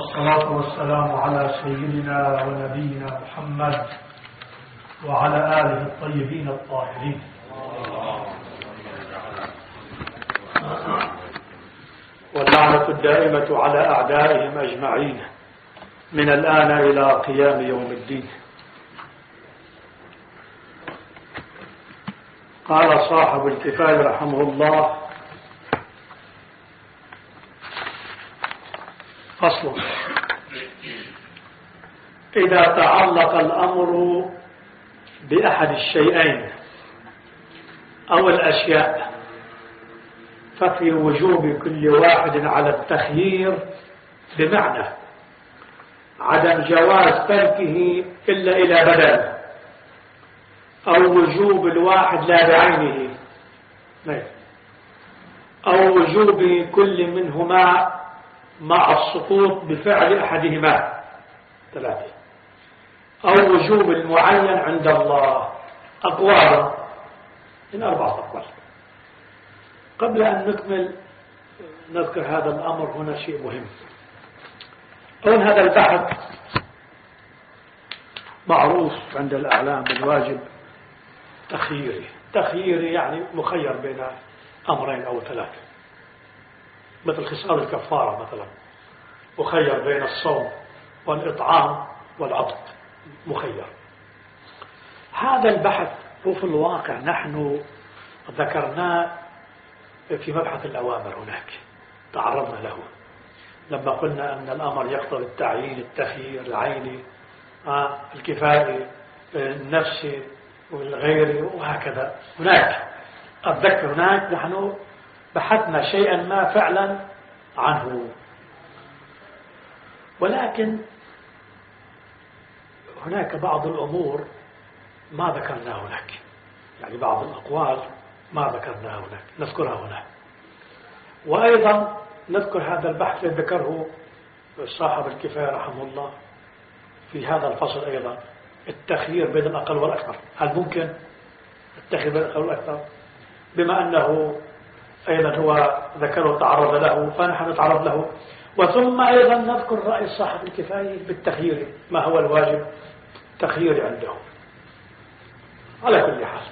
والصلاة والسلام على سيدنا ونبينا محمد وعلى آله الطيبين الطاهرين. واللعنة الدائمة على أعدائهم أجمعين من الآن إلى قيام يوم الدين. قال صاحب الكفاية رحمه الله: فصل: إذا تعلق الأمر بأحد الشيئين أو الأشياء ففي وجوب كل واحد على التخيير، بمعنى عدم جواز تركه إلا إلى بدل، أو وجوب الواحد لا بعينه، أو وجوب كل منهما مع السقوط بفعل أحدهما، ثلاثة، أو وجوب المعين عند الله. أقوال من 4 أقوال. قبل أن نكمل نذكر هذا الأمر هنا شيء مهم. أولا، هذا البحث معروف عند الأعلام بالواجب تخييري، يعني مخير بين أمرين أو 3، مثل خصال الكفارة مثلا، مخير بين الصوم والإطعام والعتق، مخير. هذا البحث هو في الواقع نحن ذكرناه في مبحث الأوامر، هناك تعرضنا له لما قلنا أن الأمر يقتضي التعيين، التخيير، العيني، الكفائي، النفسي والغيري، وهكذا. هناك أتذكر هناك نحن بحثنا شيئا ما فعلا عنه، ولكن هناك بعض الأمور ما ذكرناها هناك، يعني بعض الأقوال ما ذكرناها هناك نذكرها هنا. وأيضا نذكر هذا البحث الذي ذكره صاحب الكفاية رحمه الله في هذا الفصل أيضا، التخيير بين الأقل والأكثر. هل ممكن التخيير بين الأقل والأكثر؟ بما أنه أيضا هو ذكره وتعرض له، فنحن نتعرض له. وثم أيضا نذكر رأي صاحب الكفاية بالتخيير، ما هو الواجب التخيير عنده. على كل حال،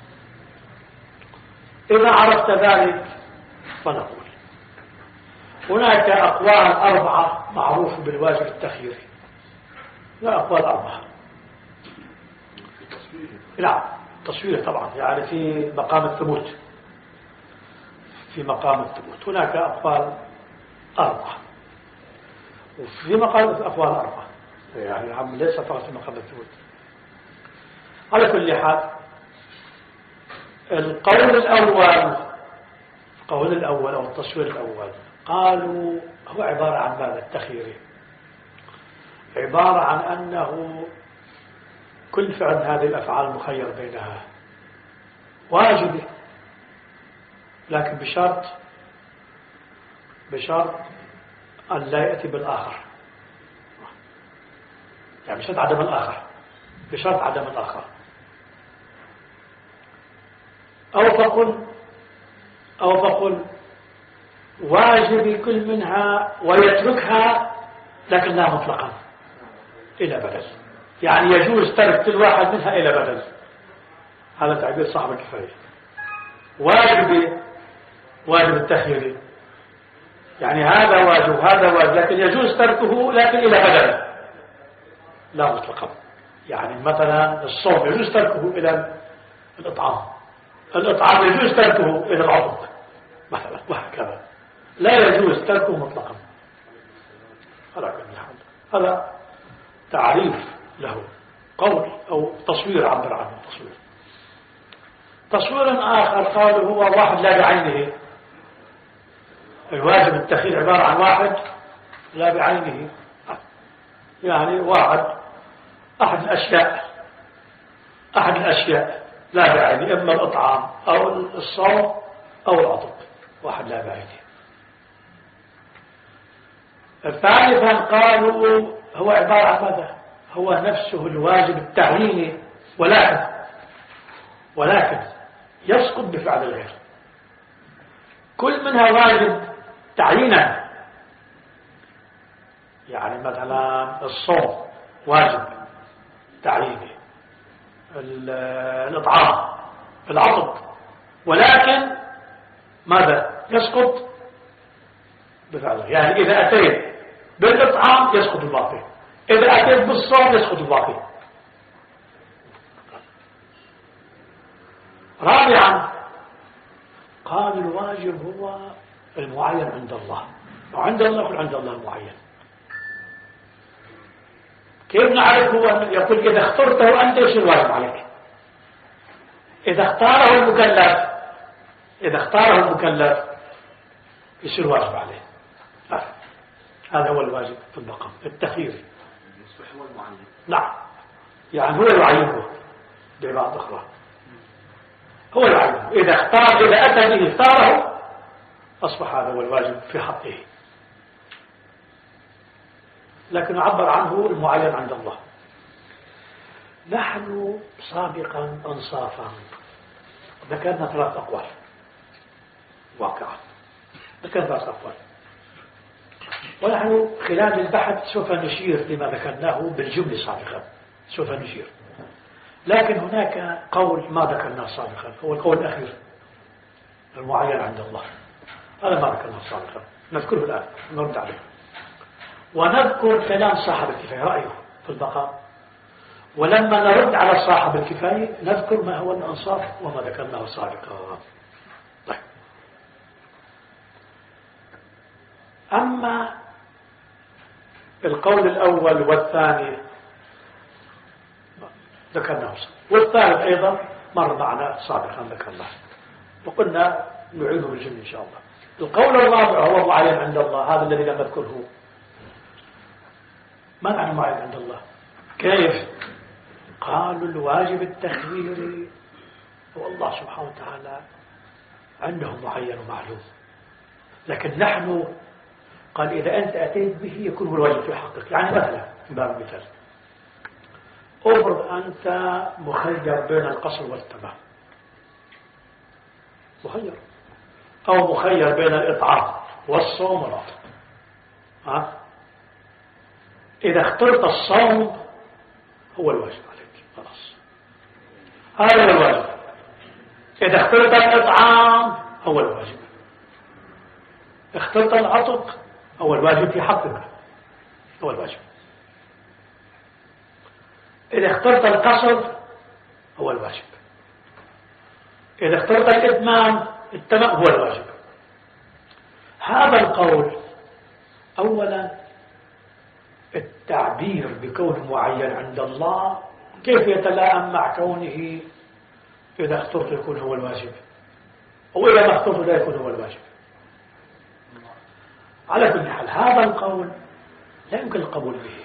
إذا عرفت ذلك فنقول هناك أقوال 4 معروف بالواجب التخييري. لا، أقوال 4. نعم، تصوير طبعا، يعني في مقام الثبوت، هناك أقوال 4، وفي مقام أقوال 4، يعني ليس فقط في مقام الثبوت. على كل حال، القول الأول أو التصوير الأول قالوا هو عبارة عن ماذا؟ التخييري عبارة عن أنه كل فعل هذه الأفعال مخير بينها واجبة، لكن بشرط أن لا يأتي بالآخر، يعني بشرط عدم الآخر. أو فقل واجب كل منها ويتركها، لكن لا مطلقا إلى بدل، يعني يجوز ترك كل واحد منها إلى بدل. هذا تعبير صاحب الكفاية. واجب التخيير، يعني هذا واجب، لكن يجوز تركه لكن إلى بدل، لا مطلقا. يعني مثلا الصوم يجوز تركه إلى الإطعام يجوز تركه إلى العتق مثلا، وهكذا. لا يجوز تركه مطلقا. هذا تعريف له، قول أو تصوير عبر عنه تصوير آخر قالوا هو واحد لا بعينه. الواجب التخيير عبارة عن واحد لا بعينه، يعني واحد أحد الأشياء لا بعينه، إما الإطعام أو الصوم أو العتق، واحد لا بعينه. ثالثا قالوا هو عبارة عن ماذا؟ هو نفسه الواجب التعييني، ولكن يسقط بفعل الغير. كل منها واجب تعيينا، يعني مثلا الصوم واجب تعييني، الإطعام، العطب، ولكن ماذا يسقط بفعله. يعني إذا أتيت بالإطعام يسقط الباقي، إذا أتيت بالصوم يسقط الباقي. رابعا قال الواجب هو المعين عند الله، وعند الله عند الله المعين. كيف نعرف؟ هو يقول إذا اخترته أنت يصير واجب عليك. إذا اختاره المكلف، إذا اختاره المكلف يصير واجب عليه. هذا هو الواجب في المقام التخييري. هو المعين. نعم، يعني هو يعينه بعبارة أخرى، هو يعينه. إذا اختار، إذا أتى به اختاره أصبح هذا هو الواجب في حقه، لكن يعبر عنه المعين عند الله. نحن سابقا أنصافا ذكرنا 3 أقوال واقعة، ذكرنا 3 أقوال، ونحن خلال البحث سوف نشير لما ذكرناه بالجملة سابقا، سوف نشير. لكن هناك قول ما ذكرناه سابقا، هو القول الأخير المعين عند الله، هذا ما ذكرناه سابقا، نذكره الآن نرد عليه، ونذكر كلام صاحب الكفاية رأيه في المقام. ولما نرد على صاحب الكفاية نذكر ما هو الأنصاف وما ذكرناه سابقا. طيب، أما القول الأول والثاني ذكرناه، والثالث أيضا مر معنا سابقا ذكرناه، وقلنا نعيده بالجملة إن شاء الله. القول الرابع هو معين عند الله، هذا الذي لم نذكره. ما معنى معين عند الله؟ كيف؟ قالوا الواجب التخييري هو الله سبحانه وتعالى عنده معين ومعلوم، لكن نحن قال إذا أنت أتيت به يكون هو الواجب في حقك. يعني مثلا في باب المثال، افرض أنت مخير بين القصر والتمام، مخير، أو مخير بين الإطعام والصوم والعطف. إذا اخترت الصوم هو الواجب عليك، خلاص، هذا هو الواجب. إذا اخترت الإطعام هو الواجب، اخترت العطف هو الواجب في حقك، هو الواجب. إذا اخترت القصر هو الواجب، إذا اخترت الإتمام التمام هو الواجب. هذا القول أولا التعبير بكون معين عند الله كيف يتلائم مع كونه إذا اخترت يكون هو الواجب، وإذا ما اخترت لا يكون هو الواجب. على كل حال هذا القول لا يمكن القبول به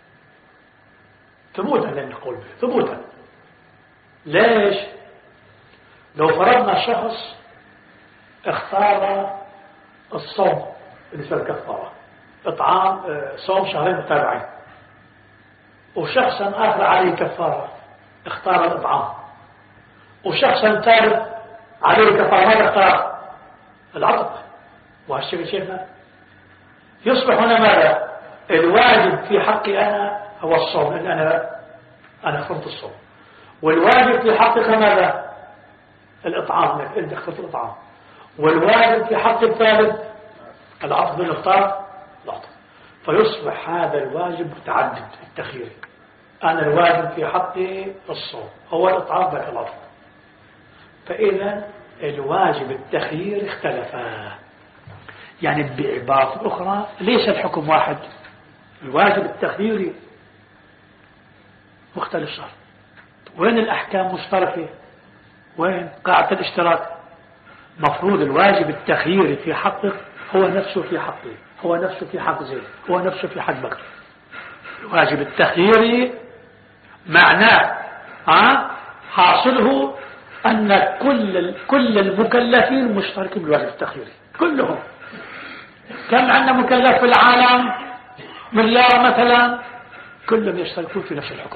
ثبوتا، لا يمكن القول به ثبوتا. ليش؟ لو فرضنا شخص اختار الصوم بالنسبة للكفارة، إطعام صوم 2 شهرين متابعين، وشخصا آخر عليه كفارة اختار الإطعام، وشخصا ثالث عليه كفارة ماذا اختار؟ العطف. وهالشكل شيخنا يصبح هنا ماذا؟ الواجب في حقي أنا هو الصوم، لأن أنا اخترت الصوم، والواجب في حقك ماذا؟ الإطعام، لأنك أنت اخترت الإطعام، والواجب في حق الثالث العطف من اختار العطف. فيصبح هذا الواجب متعدد التخيير. أنا الواجب في حقي الصوم، هو الإطعام ذاك العطف. فإذا الواجب التخيير اختلفا، يعني بعبارة أخرى ليس الحكم واحد، الواجب التخييري مختلف صار. وين الأحكام مشتركة؟ وين قاعدة الاشتراك؟ مفروض الواجب التخييري في حقك هو نفسه في حقه، هو نفسه في حق زيد، هو نفسه في حق بكر. الواجب التخييري معناه حاصله أن كل المكلفين مشتركين بالواجب التخييري كلهم. كم عندنا مكلف في العالم؟ 1 مليار مثلا، كلهم يشتركون في نفس الحكم.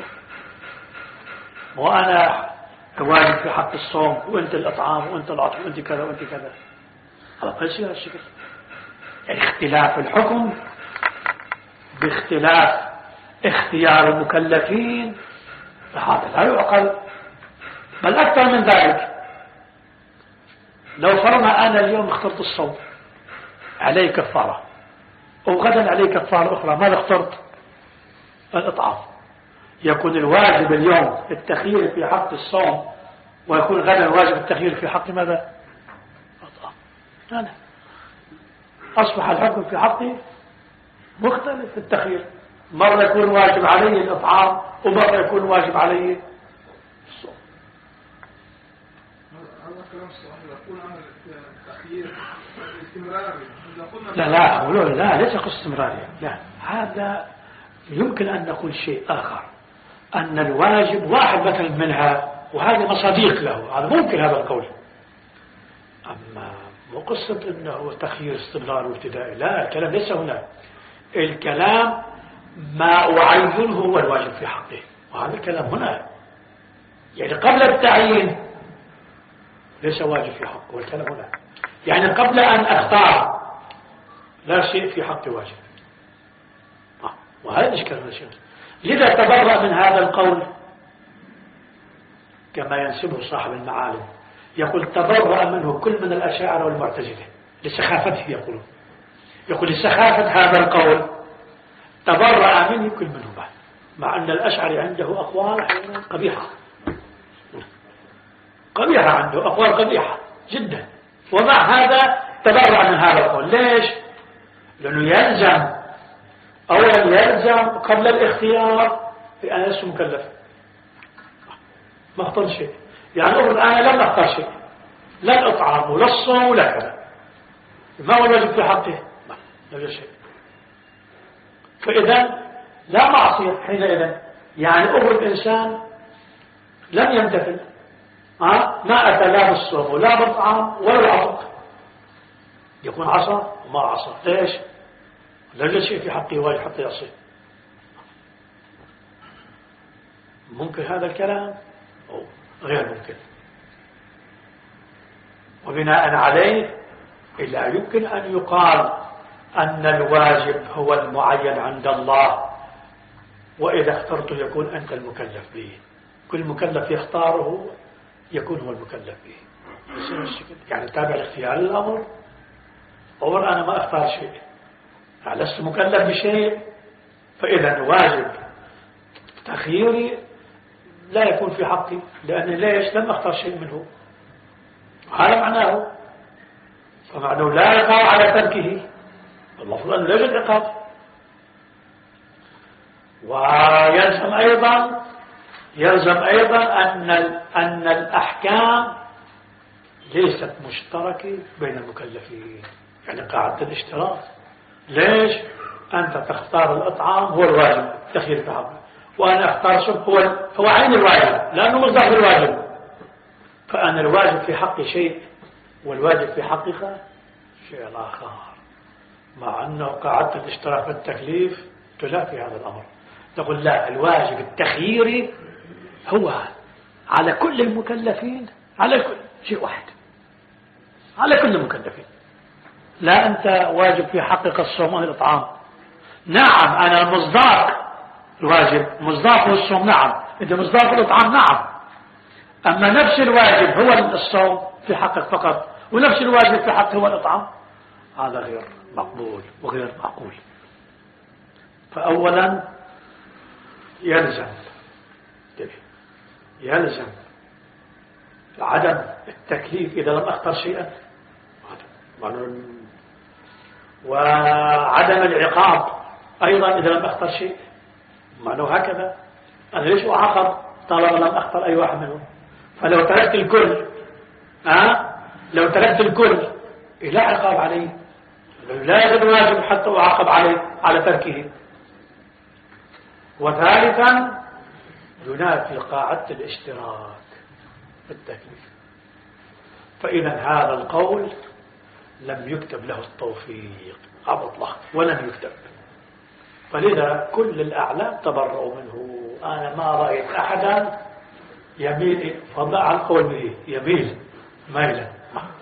وأنا الواجب في حق الصوم، وأنت الأطعام، وأنت العطف، وأنت كذا وأنت كذا. هذا ما يصير هالشكل. اختلاف الحكم باختلاف اختيار المكلفين فهذا لا يعقل. بل أكثر من ذلك، لو فرضنا أنا اليوم اخترت الصوم عليه كفارة وغدا عليه كفارة أخرى، ماذا اخترت؟ الإطعام. يكون الواجب اليوم التخيير في حق الصوم، ويكون غدا واجب التخيير في حق ماذا؟ الإطعام. أنا أصبح الحكم في حقي مختلف في التخيير، مرة يكون واجب علي الإطعام ومرة يكون واجب علي الصوم. هذا كلام صحيح. يقول عن التخيير الاستمراري. لا ليس استمراريا، لا، هذا يمكن أن نقول شيء آخر، أن الواجب واحد مثلا منها وهذه مصاديق له، هذا ممكن هذا القول. أما مو قصة أنه تخيير استمرار وابتدائي، لا، الكلام ليس هنا. الكلام ما أعينه هو الواجب في حقه، وهذا الكلام هنا. يعني قبل التعيين ليس واجب في حقه، والكلام هنا. يعني قبل أن أختار لا شيء في حق واجب، وهذا إشكال من الشيء. لذا تبرأ من هذا القول كما ينسبه صاحب المعالم، يقول تبرأ منه كل من الأشاعرة والمعتزلة لسخافته، يقول لسخافة هذا القول تبرأ منه كل منهما، مع أن الأشعري عنده أقوال قبيحة عنده أقوال قبيحة جدا، ومع هذا تبرأ من هذا القول. ليش؟ لأنه يلزم قبل الاختيار في أن يصير مكلف. ما اختار شيء، يعني أقول أنا لم أختار شيء، لا الإطعام ولا الصوم ولا كذا، ما هو الواجب في حقه؟ لا يوجد شيء. فإذا لا معصية حينئذ. يعني أقول إنسان لم يمتثل، ما أتى لا بالصوم ولا بالطعام ولا العصر، يكون عصى وما عصى. ليش؟ لا يوجد شيء في حقه واجب حتى يصير. ممكن هذا الكلام أو غير ممكن. وبناء عليه إلا يمكن أن يقال أن الواجب هو المعين عند الله، وإذا اخترته يكون أنت المكلف به. كل مكلف يختاره يكون هو المكلف به. يعني تابع الاختيار للأمر. أول أنا ما أختار شيء، لست مكلف بشيء، فإذا واجب تخييري لا يكون في حقي، لأن ليش؟ لم أختار شيء منه. هذا معناه، فمعناه لا يقع على تركه، المفروض أن لا يوجد عقاب. ويلزم أيضا أن الأحكام ليست مشتركة بين المكلفين، يعني قاعدة الاشتراك. ليش؟ أنت تختار الإطعام هو الواجب تخيير في حقه، وأنا أختار صوم هو عين الواجب لأنه مصدر الواجب. فأنا الواجب في حقي شيء والواجب في حقك شيء آخر، مع أنه قاعدة الاشتراك في التكليف تلافي هذا الأمر. نقول لا، الواجب التخييري هو على كل المكلفين، على كل شيء واحد، على كل المكلفين. لا أنت واجب في حقك الصوم والإطعام، نعم أنا المصداق الواجب مصداقه الصوم، نعم أنت مصداق الإطعام، نعم. أما نفس الواجب هو الصوم في حقك فقط، ونفس الواجب في حقك هو الإطعام، هذا غير مقبول وغير معقول. فأولا يلزم عدم التكليف إذا لم أختر شيئا، وعدم العقاب أيضا إذا لم أختر شيء، معناه هكذا. أنا ليش أعاقب طالما لم أختر أي واحد منهم؟ فلو تركت الكل لا عقاب عليه، لا يجب واجب حتى أعاقب عليه على تركه. وثالثا ينافي قاعدة الاشتراك في التكليف، فإذا هذا القول لم يكتب له التوفيق على الإطلاق، ولم يكتب. فلذا كل الأعلام تبرؤوا منه. أنا ما رأيت أحدا يميل فضع القول به، يميل ميلا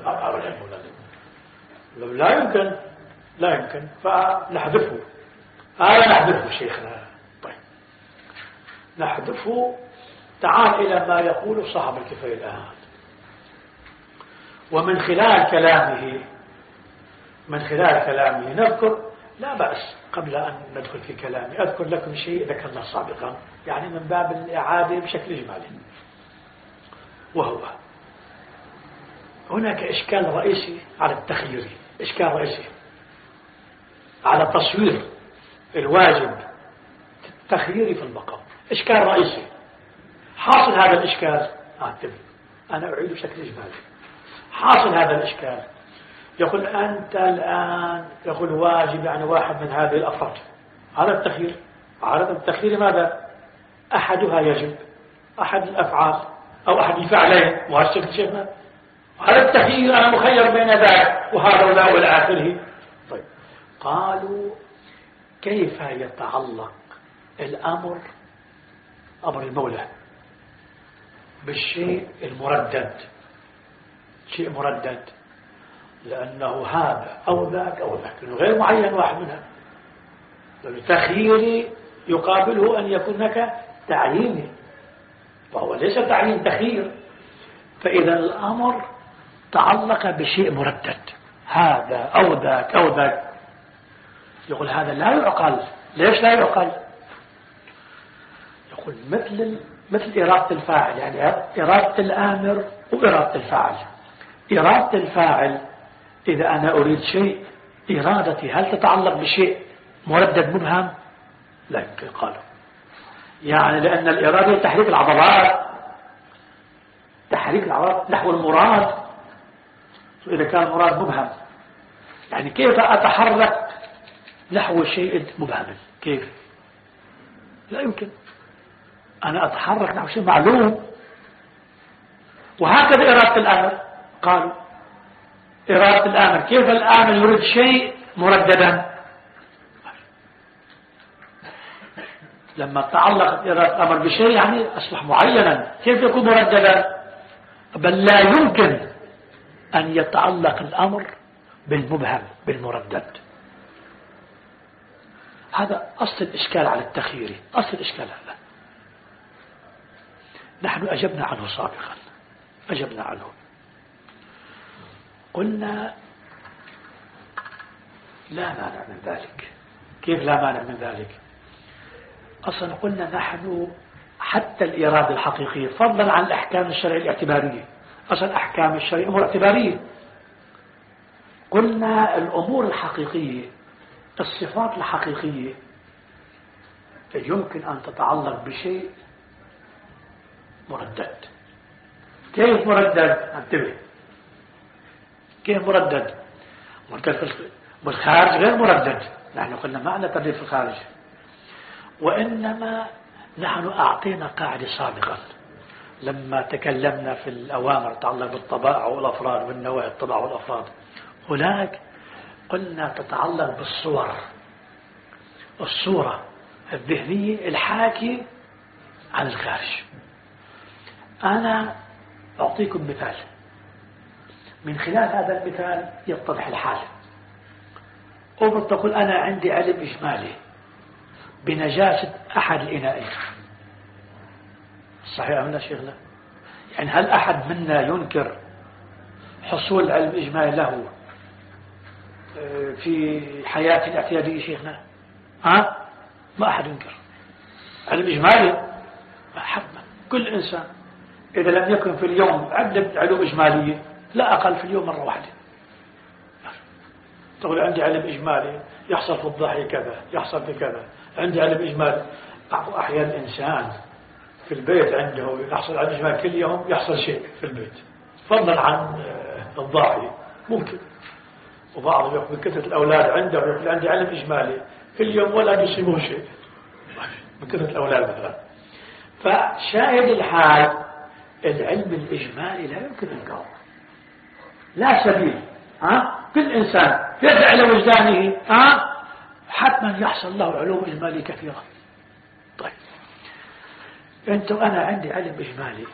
لا يمكن فنحذفه هذا نحذفه شيخنا. طيب نحذفه. تعال إلى ما يقول صاحب الكفاية الآن. ومن خلال كلامه نذكر، لا بأس قبل أن ندخل في كلامي أذكر لكم شيء ذكرنا سابقا، يعني من باب الإعادة بشكل إجمالي. وهو هناك إشكال رئيسي على التخيير، إشكال رئيسي على تصوير الواجب التخييري في المقام، إشكال رئيسي. حاصل هذا الإشكال أنا أعيد بشكل إجمالي. حاصل هذا الإشكال، يقول أنت الآن يقول واجب يعني واحد من هذه الأفراد، هذا التخيير. عادة التخيير ماذا؟ أحدها يجب، أحد الأفعال أو أحد الفعلين، وهذا شيء هذا التخيير. أنا مخير بين ذلك وهذا ولا إلى آخره. طيب قالوا كيف يتعلق الأمر، أمر المولى، بالشيء المردد؟ شيء مردد لأنه هذا أو ذاك أو ذاك، غير معين واحد منها. التخيير يقابله أن يكون هناك تعيين، فهو ليس تعيين تخيير. فإذا الأمر تعلق بشيء مردد، هذا أو ذاك أو ذاك، يقول هذا لا يعقل. ليش لا يعقل؟ يقول مثل إرادة الفاعل، يعني إرادة الآمر وإرادة الفاعل. إرادة الفاعل إذا أنا أريد شيء، إرادتي هل تتعلق بشيء مردد مبهم؟ لا يمكن. قالوا يعني لأن الإرادة تحريك العضلات نحو المراد، وإذا كان المراد مبهم يعني كيف أتحرك نحو شيء مبهم؟ كيف؟ لا يمكن. أنا أتحرك نحو شيء معلوم. وهكذا إرادة الأمر. قالوا إرادة الأمر، كيف الآمر يريد شيء مرددا؟ لما تعلق إرادة الأمر بشيء يعني أصبح معينا، كيف يكون مرددا؟ بل لا يمكن أن يتعلق الأمر بالمبهم بالمردد. هذا أصل الإشكال على التخيير، أصل الإشكال هذا. نحن أجبنا عنه سابقا، أجبنا عنه. قلنا لا مانع من ذلك. كيف لا مانع من ذلك؟ أصلا قلنا نحن حتى الإرادة الحقيقية فضلا عن الأحكام الشرعية الاعتبارية، أصلا أحكام الشرعية أمور اعتبارية. قلنا الأمور الحقيقية، الصفات الحقيقية يمكن أن تتعلق بشيء مردد. كيف مردد؟ انتبه، كيف مردد؟ مردد بالخارج غير مردد. نحن قلنا معنى ترديد في الخارج، وإنما نحن أعطينا قاعدة سابقا لما تكلمنا في الأوامر تتعلق بالطبائع والأفراد والنواهي الطبائع والأفراد. هناك قلنا تتعلق بالصور، الصورة الذهنية الحاكي عن الخارج. أنا أعطيكم مثال، من خلال هذا المثال يتضح الحال. تقول أنا عندي علم إجمالي بنجاسة أحد الإناءين، صحيح أم لا شيخنا؟ يعني هل أحد منا ينكر حصول علم إجمالي له في حياة الاعتيادية شيخنا؟ ما أحد ينكر علم إجمالي حتما. كل إنسان إذا لم يكن في اليوم عدة علوم إجمالية لا أقل في اليوم مرة واحدة. تقول عندي علم إجمالي يحصل في الضحية كذا، يحصل في كذا. عندي علم إجمالي. أحيانا إنسان في البيت عنده يحصل علم إجمالي كل يوم، يحصل شيء في البيت فضلا عن الضاحية ممكن. وبعضهم يقول كثرة الأولاد عنده يقول عندي علم إجمالي كل يوم ولا يصيبه شيء من كثرة الأولاد مثلا. فشاهد الحال العلم الإجمالي لا يمكن إنكاره، لا سبيل. كل إنسان يدعي إلى وجدانه حتما يحصل له علوم إجمالية كثيرة. طيب أنت وأنا عندي علم إجمالي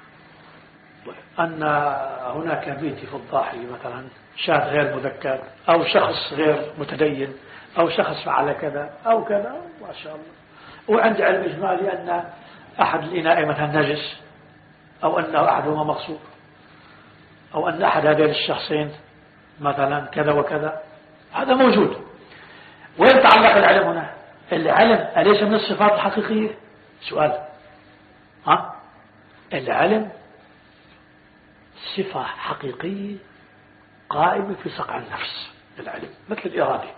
أن هناك بيتي في الضاحية مثلا شاب غير مذكر أو شخص غير متدين أو شخص فعل كذا أو كذا ما شاء الله. وعندي علم إجمالي أن أحد الإناء مثلا نجس، أو أنه أحدهما مغصوب، أو أن أحد هذين الشخصين مثلا كذا وكذا، هذا موجود. ويتعلق العلم هنا؟ العلم أليس من الصفات الحقيقية؟ سؤال. العلم صفة حقيقية قائمة في صقع النفس. العلم مثل الإرادة،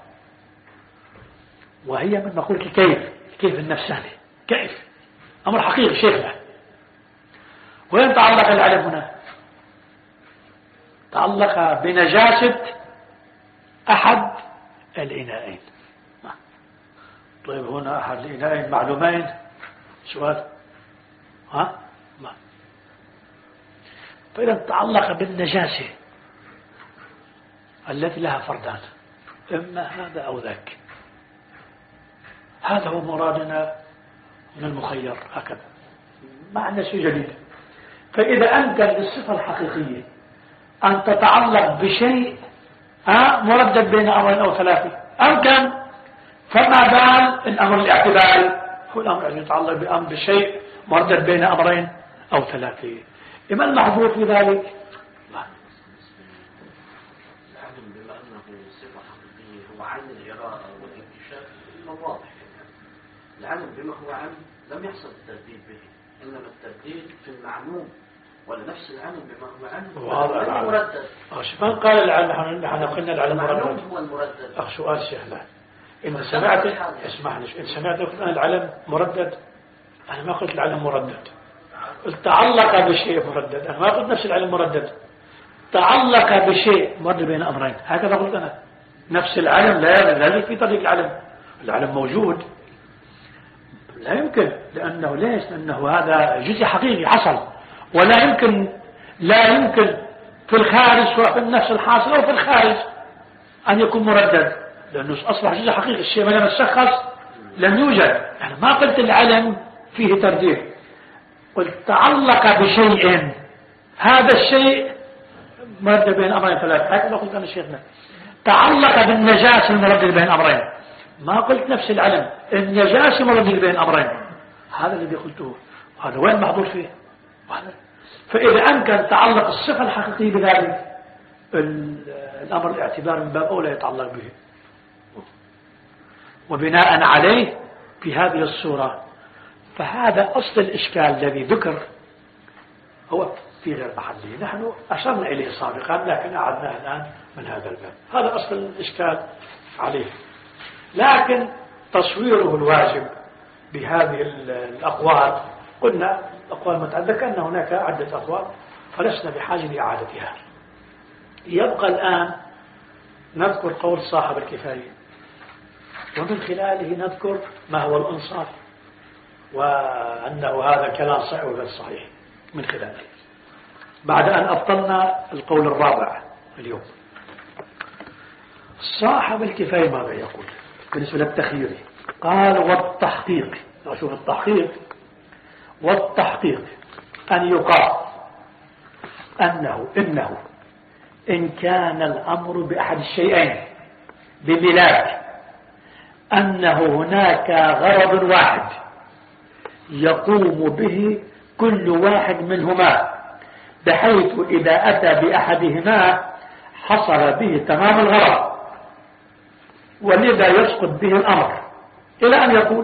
وهي من مقولة كيف النفساني، كيف أمر حقيقي شيخنا. وين تعلق العلم هنا؟ تعلق بنجاسة أحد الإناءين. طيب هنا أحد الإناءين معلومين، سؤال. ما فإذا تعلق بالنجاسة التي لها فردان، إما هذا أو ذاك. هذا هو مرادنا من المخير، هكذا ما عندنا شيء جديد. فإذا أمكن للصفة الحقيقية أن تتعلق بشيء مردد بين أمرين أو ثلاثة، أمكن، فما بال الأمر الاعتباري هو الأمر الذي يتعلق بأمر بشيء مردد بين أمرين أو ثلاثة. إما المحظور في ذلك؟ لا. العلم بما أنه صفة حقيقية هو عين الإرادة والانكشاف واضح. العلم بما هو علم لم يحصل الترديد به، إنما الترديد في المعلوم، ولنفس العلم بما هو علم لم يردد. من قال العلم؟ نحن قلنا العلم مرد. هو المردد. سؤال شيخ، لا إن سمعت، اسمعني، إن سمعت أن العلم مردد، أنا ما قلت العلم مردد، قلت تعلق بشيء مردد. أنا ما قلت نفس العلم مردد، تعلق بشيء مردد بين أمرين، هكذا قلت أنا. نفس العلم لا يوجد في طريق العلم. العلم موجود، لا يمكن، لأنه ليش؟ لأنه هذا جزء حقيقي حصل، ولا يمكن، لا يمكن في الخارج، سواء في النفس الحاصل أو في الخارج، أن يكون مردد، لأنه أصبح جزء حقيقي. الشيء ما لم يتشخص لم يوجد. يعني ما قلت العلم فيه ترديد، قلت تعلق بشيء، هذا الشيء مردد بين أمرين ثلاثة، هكذا قلت أنا شيخنا. تعلق بالنجاسة المردد بين أمرين، ما قلت نفس العلم النجاسة مردد بين أمرين، هذا الذي قلته. هذا وين محظور فيه؟ فإذا أمكن تعلق الصفة الحقيقية بذلك، الأمر الاعتبار من باب أولى يتعلق به. وبناء عليه في هذه الصورة، فهذا أصل الإشكال الذي ذكر هو في غير محله. نحن أشرنا إليه سابقا، لكن أعدناه الآن من هذا الباب. هذا أصل الإشكال عليه، لكن تصويره الواجب بهذه الأقوال، قلنا أقوال متعددة، كأن هناك عدة أقوال، فلسنا بحاجة لإعادتها. يبقى الآن نذكر قول صاحب الكفاية، ومن خلاله نذكر ما هو الإنصاف، وأنه هذا كلام صحيح وغير صحيح من خلاله، بعد أن أبطلنا القول الرابع اليوم. صاحب الكفاية ماذا يقول بالنسبة للتخيير؟ قال والتحقيق، أشوف التحقيق، والتحقيق أن يقال إنه إن كان الأمر بأحد الشيئين بملاك، أنه هناك غرض واحد يقوم به كل واحد منهما، بحيث إذا أتى بأحدهما حصل به تمام الغرض، ولذا يسقط به الأمر، إلى أن يقول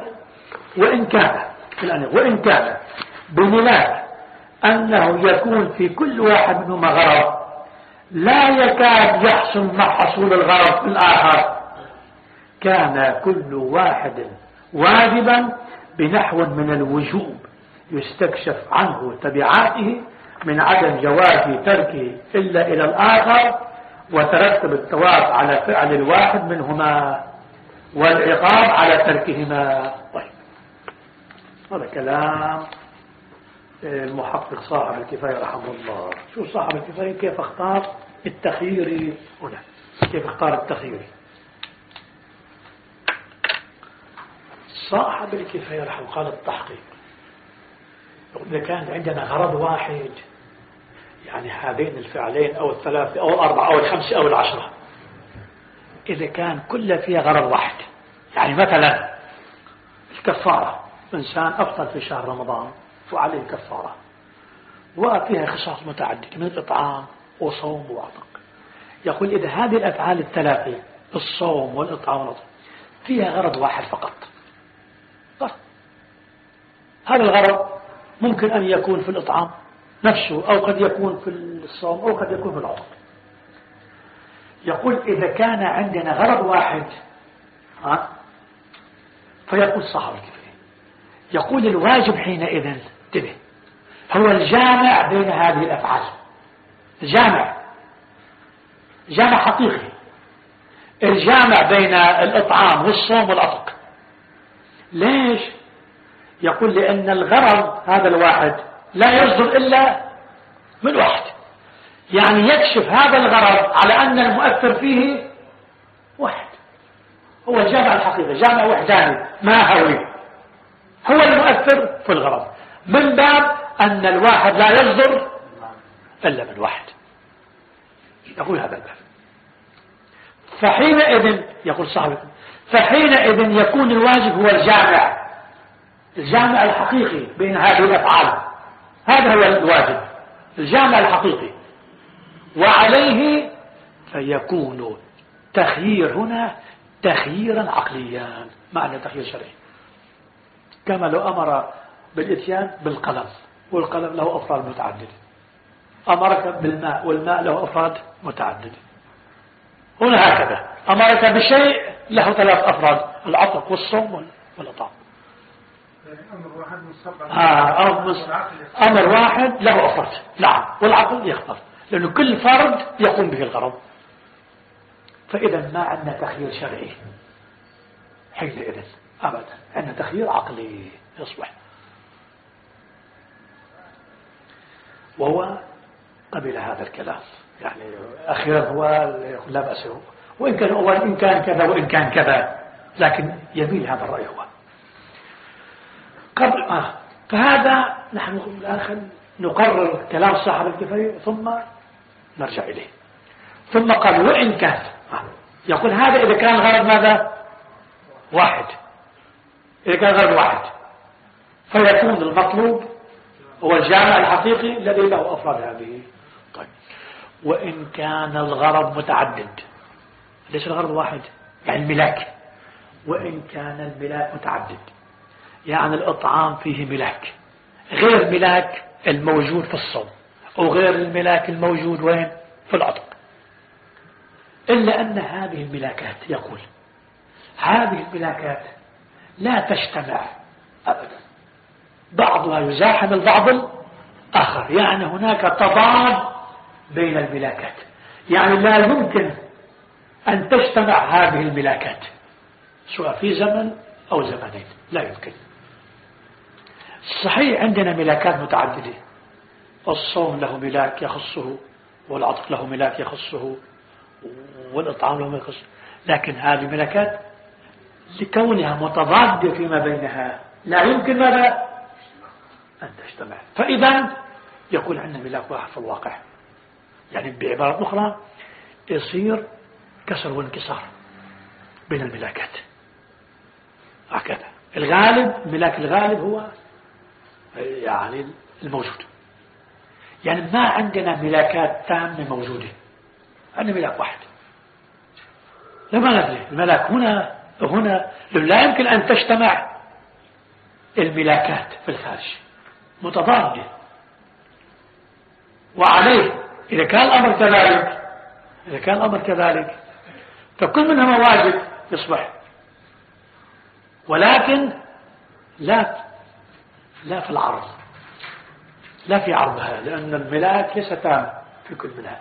وإن كان بملاك أنه يكون في كل واحد منهما غرض لا يكاد يحصل مع حصول الغرض في الآخر، كان كل واحد واجبا بنحو من الوجوب يستكشف عنه تبعاته من عدم جواز تركه إلا إلى الآخر، وترتب الثواب على فعل الواحد منهما والعقاب على تركهما. طيب، هذا كلام المحقق صاحب الكفاية رحمه الله. شو صاحب الكفاية كيف اختار التخيير هنا؟ كيف اختار التخيير؟ صاحب الكفاية رحمه الله قال التحقيق، إذا كان عندنا غرض واحد، يعني هذين الفعلين أو الثلاثة أو الأربعة أو الخمسة أو العشرة، إذا كان كل فيها غرض واحد. يعني مثلا الكفارة، إنسان أفطر في شهر رمضان وعليه كفارة وفيها خصائص متعددة من الإطعام وصوم وعتق. يقول إذا هذه الأفعال الثلاثة الصوم والإطعام والعتق فيها غرض واحد فقط، هذا الغرض ممكن أن يكون في الإطعام نفسه، أو قد يكون في الصوم، أو قد يكون في العتق. يقول إذا كان عندنا غرض واحد فيقول صاحب الكفاية، يقول الواجب حينئذ انتبه هو الجامع بين هذه الأفعال، جامع حقيقي، الجامع بين الإطعام والصوم والعتق. ليش؟ يقول لأن الغرض هذا الواحد لا يصدر إلا من واحد، يعني يكشف هذا الغرض على أن المؤثر فيه واحد، هو الجامع الحقيقي، جامع وحداني ما هو المؤثر في الغرض، من باب أن الواحد لا يصدر إلا من واحد. يقول هذا الباب. فحينئذ يقول صاحب، فحينئذ يكون الواجب هو الجامع الحقيقي بين هذه الأفعال، هذا هو الواجب، الجامع الحقيقي، وعليه فيكون تخيير هنا تخييرا عقليا، معنى تخيير شرعي. كما لو أمر بالإتيان بالقلم، والقلم له أفراد متعددة، أمرك بالماء والماء له أفراد متعددة، هنا هكذا أمرك بشيء له 3 أفراد، العتق والصوم والإطعام. أمر واحد له أفراد، نعم، والعقل يختار، لأنه كل فرد يقوم به الغرض. فإذا ما عندنا تخيير شرعي حينئذ أبدا، عندنا تخيير عقلي يصبح. وهو قبل هذا الكلام، يعني أخيرا هو يقول لا بأس، وإن كان كذا وإن كان كذا، لكن يميل هذا الرأي هو قبل فهذا نحن الآن نقرر كلام صاحب الكفاية ثم نرجع إليه. ثم قال وإن كان يقول هذا إذا كان غرض ماذا؟ واحد. إذا كان غرض واحد فيكون المطلوب هو الجامع الحقيقي الذي له أفراد هذه. طيب وإن كان الغرض متعدد، ليش الغرض واحد؟ يعني الملاك. وإن كان الملاك متعدد، يعني الإطعام فيه ملاك غير ملاك الموجود في الصوم، أو غير الملاك الموجود وين؟ في العتق. إلا أن هذه الملاكات، يقول هذه الملاكات لا تجتمع أبدا، بعضها يزاحم البعض الآخر، يعني هناك تضاد بين الملاكات، يعني لا يمكن أن تجتمع هذه الملاكات سواء في زمن أو زمنين، لا يمكن. صحيح عندنا ملاكات متعددة، الصوم له ملاك يخصه، والعتق له ملاك يخصه، والإطعام له ملاك يخصه، لكن هذه الملاكات لكونها متضادة فيما بينها لا يمكن ماذا؟ أن تجتمع. فإذا يكون عندنا ملاك واحد في الواقع، يعني بعبارة أخرى يصير كسر وانكسار بين الملاكات هكذا. الغالب، الملاك الغالب هو يعني الموجود، يعني ما عندنا ملاكات تامة موجودة، عندنا ملاك واحد. لما ندري الملاك هنا لا يمكن أن تجتمع الملاكات في الخارج، متضادة. وعليه إذا كان الأمر كذلك فكل منهما واجب يصبح، ولكن لا في العرض، لا في عرضها، لأن الملاك ليس تام في كل منها،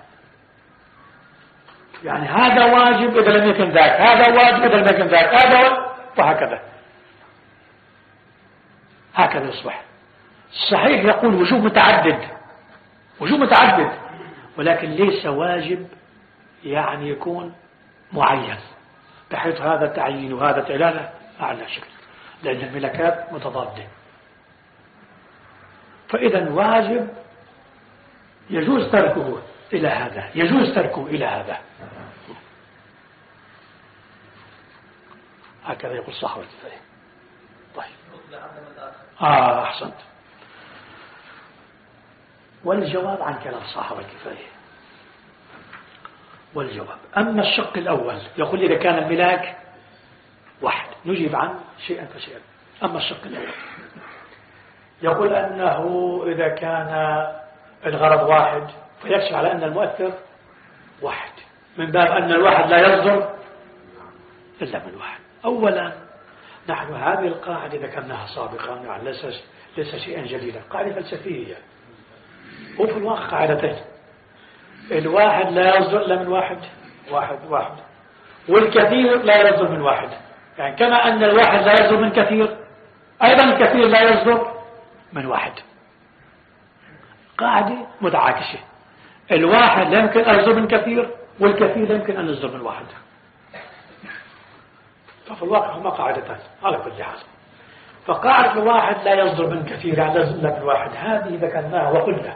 يعني هذا واجب إذا لم يكن ذاك، هذا واجب إذا لم يكن ذاك، وهكذا يصبح. الصحيح يقول وجوب متعدد، ولكن ليس واجب يعني يكون معين بحيث هذا تعيين وهذا تعلانه على شكل، لأن الملكات متضادة. فإذا واجب يجوز تركه إلى هذا، يجوز تركه إلى هذا. هكذا يقول صاحب الكفاية. طيب أحسنت. والجواب عن كلام صاحب الكفاية، والجواب أما الشق الأول يقول إذا كان الملاك واحد نجيب عنه شيئا فشيئا. أما الشق الأول يقول أنه إذا كان الغرض واحد فيكشف على أن المؤثر واحد، من باب أن الواحد لا يصدر إلا من واحد. أولا نحن هذه القاعدة ذكرناها سابقا، يعني ليس شيئا جديدا، قاعدة فلسفية، وفي الواقع قاعدتين: الواحد لا يصدر إلا من واحد، واحد، والكثير لا يصدر من واحد. يعني كما أن الواحد لا يصدر من كثير، أيضا الكثير لا يصدر من واحد. قاعدة متعاكسة، الواحد لا يمكن أن يصدر من كثير، والكثير لا يمكن أن يصدر من واحد. ففي الواقع هما قاعدتان على كل حال. فقاعدة الواحد لا يصدر من كثير يعني لا يصدر من واحد، هذه ذكرناها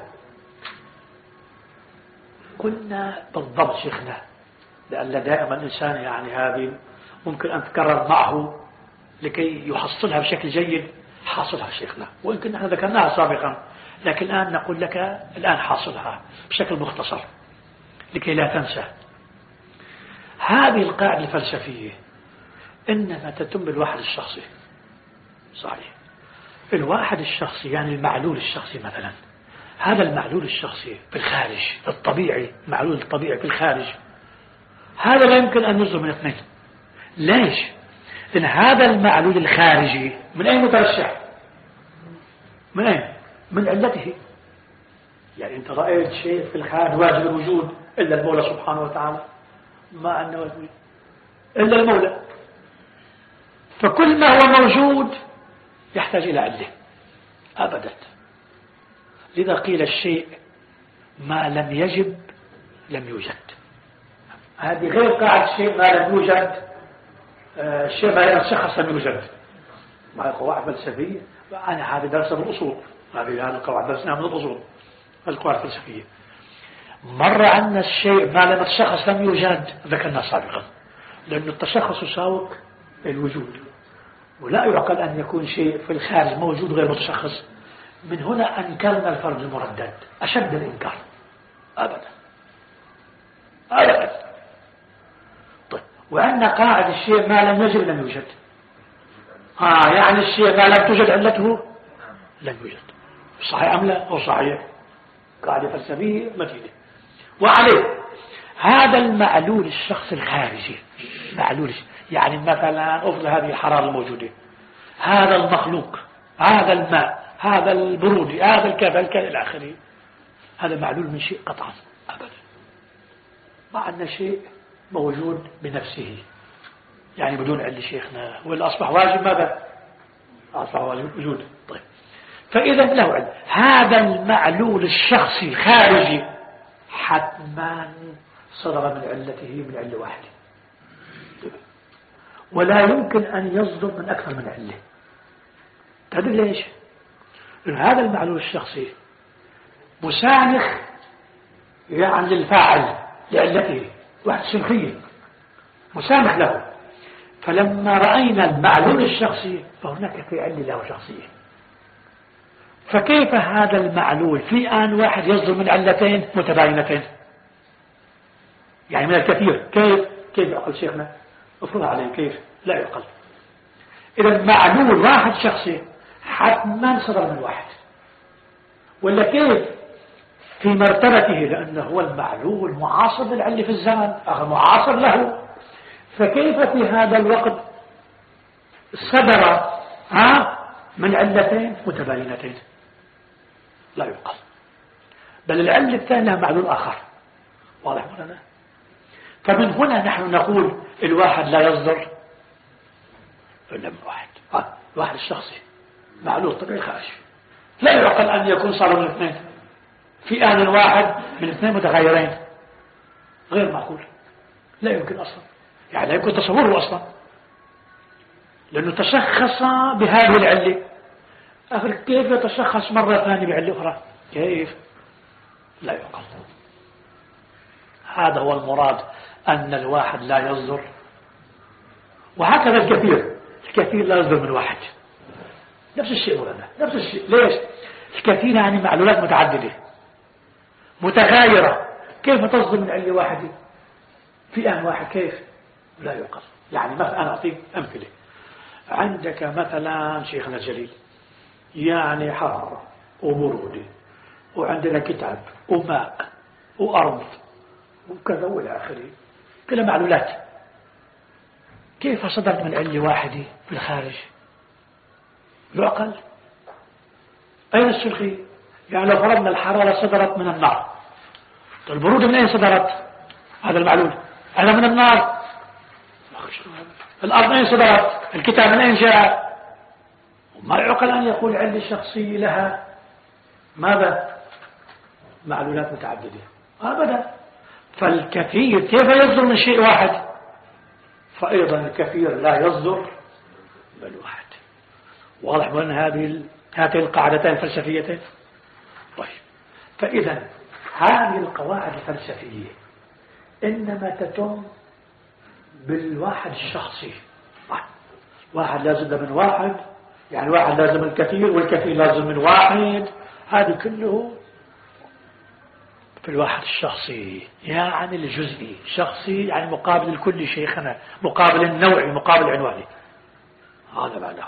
قلنا بالضبط شيخنا، لأن دائما الإنسان يعني هذه ممكن أن تكرر معه لكي يحصلها بشكل جيد، حاصلها شيخنا، وإن كنا نحن ذكرناها سابقا، لكن الآن نقول لك الآن حاصلها بشكل مختصر لكي لا تنسى. هذه القاعدة الفلسفية إنما تتم بالواحد الشخصي. صحيح، الواحد الشخصي يعني المعلول الشخصي مثلا، هذا المعلول الشخصي في الخارج الطبيعي، معلول الطبيعي في الخارج، هذا لا يمكن أن يصدر من اثنين. ليش؟ لأن هذا المعلول الخارجي من أين مترشح؟ من أين؟ من علته. يعني أنت رأيت شيء في الخارج واجب الوجود إلا المولى سبحانه وتعالى، ما أنه واجب إلا المولى، فكل ما هو موجود يحتاج إلى علة أبدا. لذا قيل الشيء ما لم يجب لم يوجد. هذه غير قاعدة الشيء ما لم يوجد، الشيء ما لم يشخص لم يوجد. مع قواعد فلسفية، أنا هذا درس من الأصول، هذه القواعد درسناها من الأصول، القواعد الفلسفية. مر عنا الشيء ما لم يتشخص لم يوجد، ذكرنا سابقا، لأن التشخص يساوق الوجود، ولا يعقل أن يكون شيء في الخارج موجود غير متشخص. من هنا أنكرنا الفرد المردد أشد الإنكار. أبدا أبدا. طيب، وأن قاعد الشيء ما لم يجب لم يوجد، يعني الشيء ما لم توجد علته لم يوجد. صحيح أم لا؟ أو صحيح؟ قاعدة فلسفية متينة. وعليه هذا المعلول الشخص الخارجي، معلول يعني مثلا أفضل هذه الحرارة الموجودة، هذا المخلوق، هذا الماء، هذا البرودي، هذا الكذا إلى آخره، هذا معلول من شيء قطعا أبدا. مع أن شيء موجود بنفسه يعني بدون علة شيخنا، ولا أصبح واجب ماذا؟ أصبح واجب وجود. طيب، فإذا له علة. هذا المعلول الشخصي الخارجي حتما صدر من علته من علة واحدة، ولا يمكن أن يصدر من أكثر من علة. تدري ليش؟ لأن هذا المعلول الشخصي مسانخ يعني للفاعل لعلته، واحد سنخية مسامح له. فلما رأينا المعلول الشخصي فهناك في علة له شخصية. فكيف هذا المعلول في آن واحد يصدر من علتين متباينتين؟ يعني من الكثير. كيف يعقل شيخنا؟ افرضها عليه كيف؟ لا يعقل. إذا معلول واحد شخصي حتما صدر من واحد، ولا كيف في مرتبته؟ لأنه هو المعلول معاصر للعلة في الزمن، معاصر له. فكيف في هذا الوقت صدر من علتين متباينتين؟ لا يعقل. بل العلة الثانية لها معلول آخر. واضح لنا؟ فمن هنا نحن نقول الواحد لا يصدر إلا من واحد. الواحد الشخصي معلول طبيعي خارج، لا يعقل أن يكون صار من اثنين في آن واحد من اثنين متغيرين، غير معقول، لا يمكن أصلا، يعني لا يمكن تصوره أصلا، لأنه تشخص بهذه العلة. أخي كيف يتشخص مرة ثانية بعلة أخرى؟ كيف؟ لا يعقل. هذا هو المراد، أن الواحد لا يصدر وهكذا الكثير لا يصدر من واحد. نفس الشيء مولانا، نفس الشيء. ليش؟ الكثير يعني معلولات متعددة متغايرة، كيف تصدر من علة واحدة في آن واحد؟ كيف؟ لا يقص. يعني مثلا أنا أعطيك أمثلة. عندك مثلا شيخنا الجليل يعني حرارة وبرودة، وعندنا كتاب وماء وأرض وكذا والى آخره، كلها معلولات. كيف صدرت من علة واحدة في الخارج؟ يعقل؟ أين السلخية؟ يعني لو فرضنا الحرارة صدرت من النار، البرودة من أين صدرت؟ هذا المعلول. أنا من النار. الأرض من أين صدرت؟ الكتاب من أين جاء؟ وما يعقل أن يقول علة شخصية لها ماذا؟ معلولات متعددة أبدا. فالكثير كيف يصدر من شيء واحد؟ فأيضا الكثير لا يصدر من واحد. واضح من هذه القاعدتين الفلسفيتين. طيب، فإذا هذه القواعد الفلسفية إنما تتم بالواحد الشخصي. واحد لازم من واحد، يعني واحد لازم الكثير والكثير لازم من واحد. هذه كله في الواحد الشخصي، يعني الجزئي. شخصي يعني مقابل لكل شيخنا، مقابل النوعي، مقابل العنواني. هذا معناه.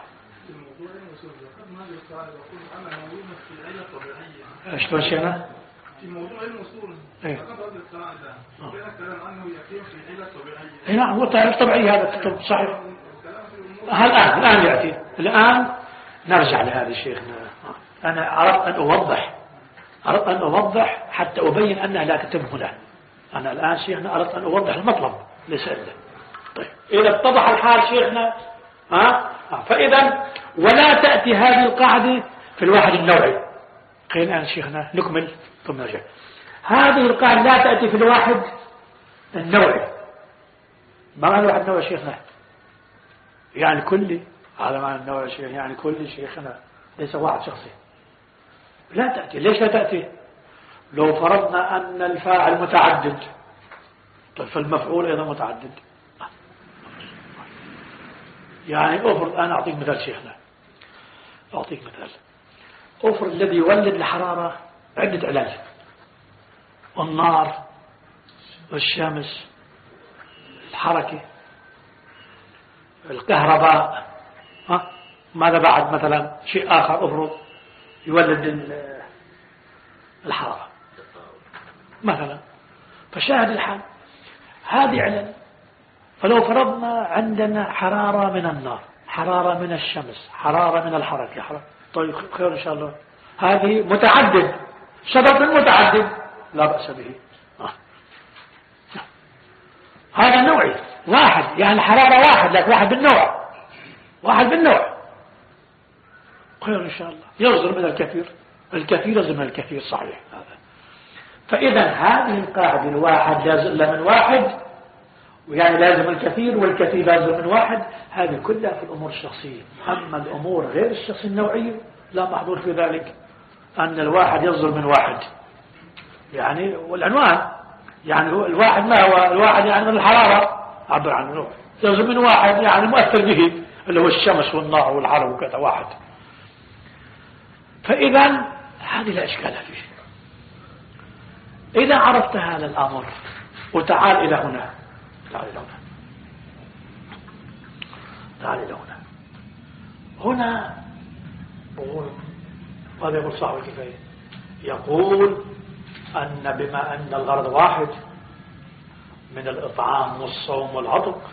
شلون شيخنا؟ في موضوع الوصول فقط هذا الكلام ده كان كلام عنه يقين في علة طبيعية. اي نعم، هو طبيعي هذا صحيح. الآن يأتي. الآن نرجع لهذا شيخنا. أنا أردت أن أوضح حتى أبين أنها لا تتم هنا. أنا الآن شيخنا أردت أن أوضح المطلب ليس إلا. طيب، إذا اتضح الحال شيخنا فإذا ولا تأتي هذه القاعدة في الواحد النوعي. خلينا الآن شيخنا نكمل ثم نرجع. هذه القاعدة لا تأتي في الواحد النوعي. ما معنى الواحد النوعي شيخنا؟ يعني كلي. هذا معنى النوع شيخ، يعني كل شيخنا ليس واحد شخصي. لا تأتي. ليش لا تأتي؟ لو فرضنا أن الفاعل متعدد، طيب فالمفعول أيضا متعدد. يعني أفرض، أنا أعطيك مثال شيخنا، أعطيك مثال. أفرض الذي يولد الحرارة عدة علل: النار والشمس، الحركة، الكهرباء. ماذا بعد؟ مثلا شيء آخر أفرض يولد الحرارة مثلا. فشاهد الحال هذه علل. فلو فرضنا عندنا حرارة من النار، حرارة من الشمس، حرارة من الحركة، طيب خير إن شاء الله. هذه متعدد، سبب متعدد لا بأس به. هذا نوعي واحد، يعني الحرارة واحد، لكن واحد بالنوع، واحد بالنوع. خير إن شاء الله. يصدر من الكثير يصدر من الكثير، صحيح هذا. فإذا هذه القاعدة الواحد لازم من واحد، ويعني لازم الكثير والكثير لازم من واحد. هذه كلها في الأمور الشخصية. أما الأمور غير الشخصية النوعية لا محظور في ذلك، أن الواحد يصدر من واحد. يعني والعنوان يعني الواحد ما هو الواحد؟ يعني من الحرارة عبر عن النوع، يصدر من واحد يعني مؤثر به، اللي هو الشمس والنار والحرارة وكذا واحد. فإذا هذه لا إشكال فيه. إذا عرفت هذا الأمر وتعال إلى هنا، تعال إلى هنا، تعال إلى هنا. هنا ماذا يقول صاحب الكفاية؟ يقول أن بما أن الغرض واحد من الإطعام والصوم والعطق،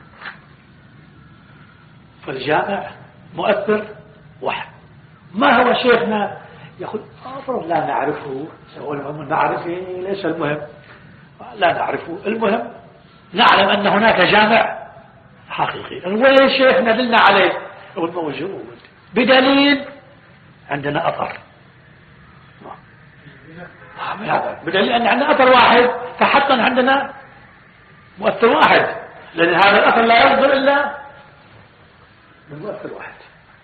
فالجامع مؤثر واحد. ما هو شيخنا؟ يقول أفضل لا نعرفه. المهم نعرفه ليس المهم، لا نعرفه. المهم نعلم أن هناك جامع حقيقي. وين شيخنا دلنا عليه؟ يقول موجود بدليل عندنا أثر. بدليل أن عندنا أثر واحد، فحتى عندنا مؤثر واحد، لأن هذا الأثر لا يصدر إلا من مؤثر واحد.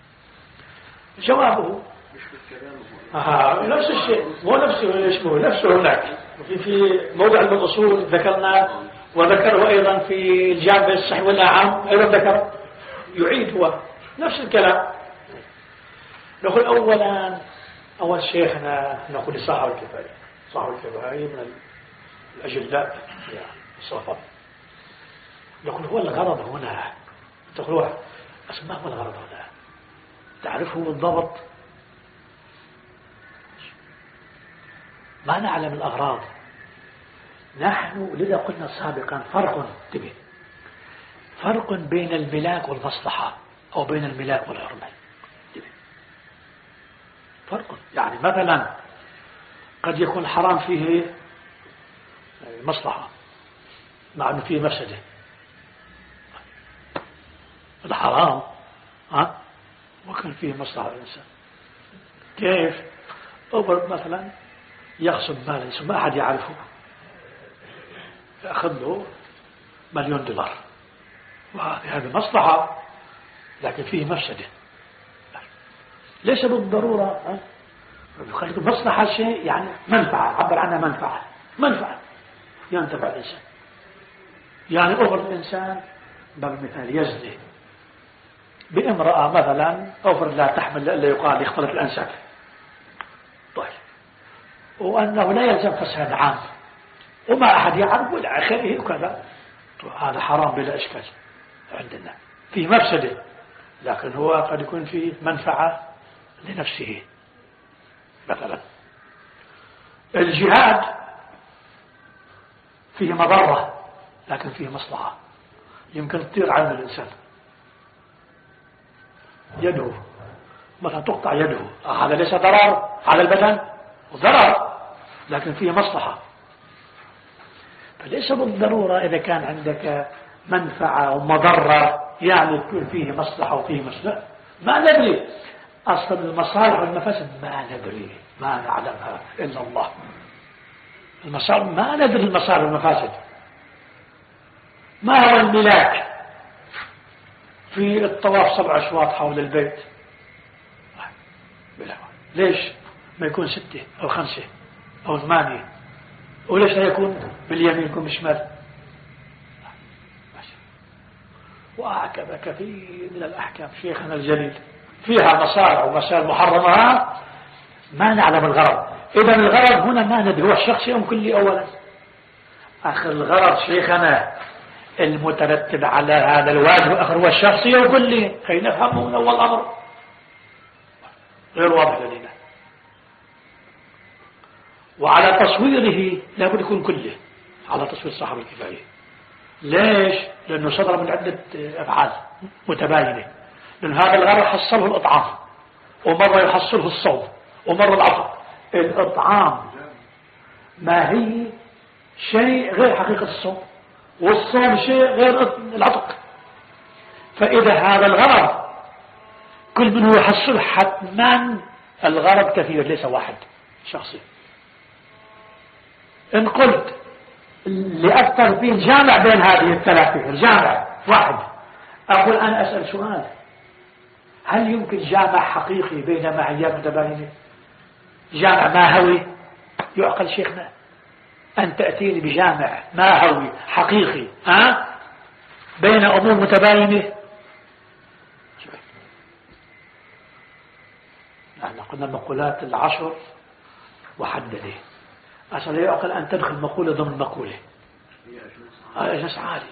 جوابه نفس الشيء، مو نفسه هناك. في موضع من الأصول ذكرنا وذكره أيضا في الجامع الصحيح والأعم، أيضا ذكر يعيد هو نفس الكلام. نقول أول شيخنا نقول صاحب الكفاية. صاحب الكفاية من الأجلاء الصفر. نقول هو الغرض هنا، تقول ما هو الغرض هنا؟ تعرفه بالضبط؟ ما نعلم الأغراض. نحن لذا قلنا سابقا فرق بين الملاك والمصلحة أو بين الملاك والحرمة. فرق. يعني مثلا قد يكون الحرام فيه مصلحة مع أنه فيه مفسدة. الحرام وكان فيه مصلحة الإنسان. كيف؟ أول مثلا يغصب مال ما أحد يعرفه، يأخذ له $1,000,000 وهذه مصلحة لكن فيه مفسدة. ليس بالضرورة مصلحة شيء يعني منفعة، عبر عنها منفعة ينتفع الإنسان. يعني أغرب الإنسان بالمثال يزني بامرأة مثلا، أغرب لا تحمل لا يقال يختلط الأنساب، طيب، وأنه لا يلزم فساد عام وما أحد يعرف إلى آخره وكذا، هذا حرام بلا إشكال عندنا، فيه مفسدة لكن هو قد يكون فيه منفعة لنفسه. مثلا الجهاد فيه مضرة لكن فيه مصلحة، يمكن تطير عين الإنسان، يده مثلا تقطع يده، هذا ليس ضرر على البدن ضرر لكن فيه مصلحة. فليس بالضرورة إذا كان عندك منفعة ومضرة يعني يكون فيه مصلحة وفيه مصلحة. ما ندري أصلا المصالح والمفاسد، ما ندري، ما نعلمها إلا الله. المصالح ما ندري المصالح والمفاسد. ما هو الملاك في الطواف 7 أشواط حول البيت؟ ليش ما يكون 6 أو 5 أو 8؟ وليش لا يكون باليمين يكون بالشمال؟ وهكذا كثير من الأحكام شيخنا الجليل فيها مصالح ومسائل محرمة ما نعلم الغرض. إذا الغرض هنا ما ندري، هو الشخصي أم كلي أولا؟ آخر الغرض شيخنا المترتب على هذا الواجب آخر هو الشخصي أو كلي، كي نفهمه من أول أمر غير واضح لدينا. وعلى تصويره لابد يكون كله على تصوير صاحب الكفاية. ليش؟ لأنه صدر من عدة أفعال متباينة، لأن هذا الغرض حصله الإطعام، ومرة يحصله الصوم، ومرة العطق. الإطعام ما هي شيء غير حقيقة الصوم، والصوم شيء غير العطق. فإذا هذا الغرض كل منه يحصل حتما الغرض كثير ليس واحد شخصي. إن قلت لأكثر فيه الجامع بين هذه الثلاثة، الجامع واحد، أقول أنا أسأل سؤال: هل يمكن جامع حقيقي بين معيات متباينة؟ جامع ماهوي يعقل شيخنا؟ أن تأتيني بجامع ماهوي حقيقي بين أمور متباينة؟ نحن قلنا المقولات 10 وحدده. أصلا لا يعقل أن تدخل مقولة ضمن مقولة، أجلس عالي.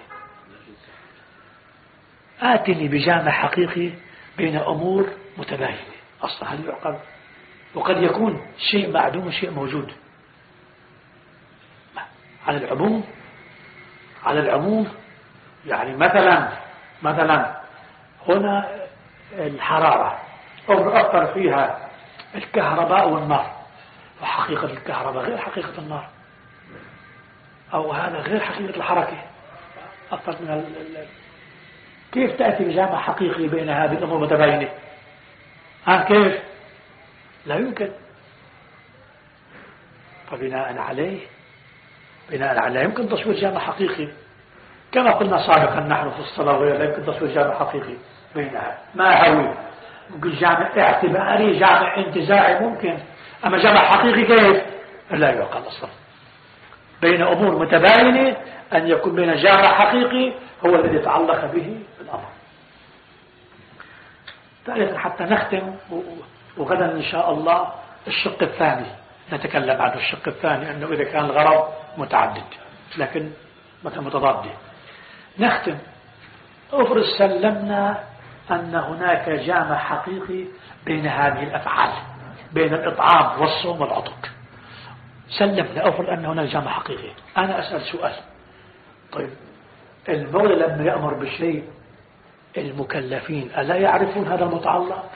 آتني بجامع حقيقي بين أمور متباينة، أصلا هل يعقل؟ وقد يكون شيء معدوم وشيء موجود. على العموم يعني مثلا هنا الحرارة أكثر فيها الكهرباء والنار، وحقيقة الكهرباء غير حقيقة النار، أو هذا غير حقيقة الحركة أكثر من كيف تأتي بجامع حقيقي بين هذه الأمور متباينة؟ كيف؟ لا يمكن. فبناء عليه يمكن تصوير جامع حقيقي كما قلنا سابقا نحن في الصلاة وغيرها. يمكن تصوير جامع حقيقي بينها ما هوي، ممكن جامع اعتباري، جامع انتزاعي ممكن، أما جامع حقيقي كيف؟ لا يعقل أصلا. بين أمور متباينة أن يكون بين جامع حقيقي هو الذي يتعلق به الأمر. ثالثا حتى نختم، وغدا إن شاء الله الشق الثاني نتكلم عنه. الشق الثاني أنه إذا كان الغرض متعدد لكن مثلا متضاد. نختم. افرض سلمنا أن هناك جامع حقيقي بين هذه الأفعال، بين الإطعام والصوم والعتق. سلمنا، افرض أن هناك جامع حقيقي. أنا أسأل سؤال، طيب المولى لما يأمر بشيء المكلفين ألا يعرفون هذا المتعلق؟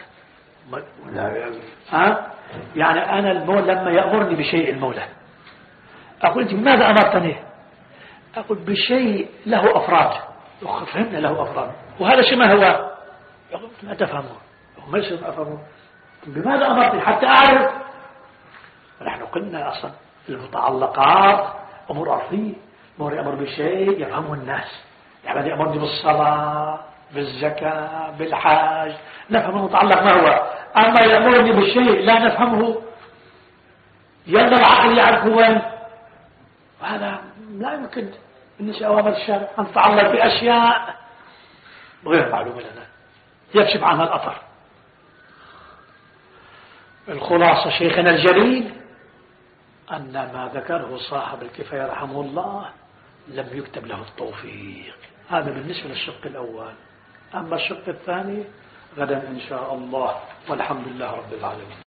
يعني أنا المولى لما يأمرني بشيء، المولى أقول أنت بماذا أمرتني؟ أقول بشيء له أفراد. فهمنا له أفراد، وهذا الشيء ما هو؟ يقول ما تفهمون، ما يصير أفهمون. بماذا أمرتني حتى أعرف؟ نحن قلنا أصلا المتعلقات أمور عرفية. أمر يأمر بشيء يفهمه الناس، يعني يأمرني بالصلاة، بالزكاة، بالحاج، نفهم المتعلق ما هو. أما يأمرني بالشيء لا نفهمه، يلا العقل يعرف وين. وهذا لا يمكن بالنسبة أوامر الشارع أن تتعلق بأشياء غير معلومة لنا، يكشف عنها الأثر. الخلاصة شيخنا الجليل أن ما ذكره صاحب الكفاية رحمه الله لم يكتب له التوفيق. هذا بالنسبة للشق الأول. أما الشق الثاني غدا إن شاء الله، والحمد لله رب العالمين.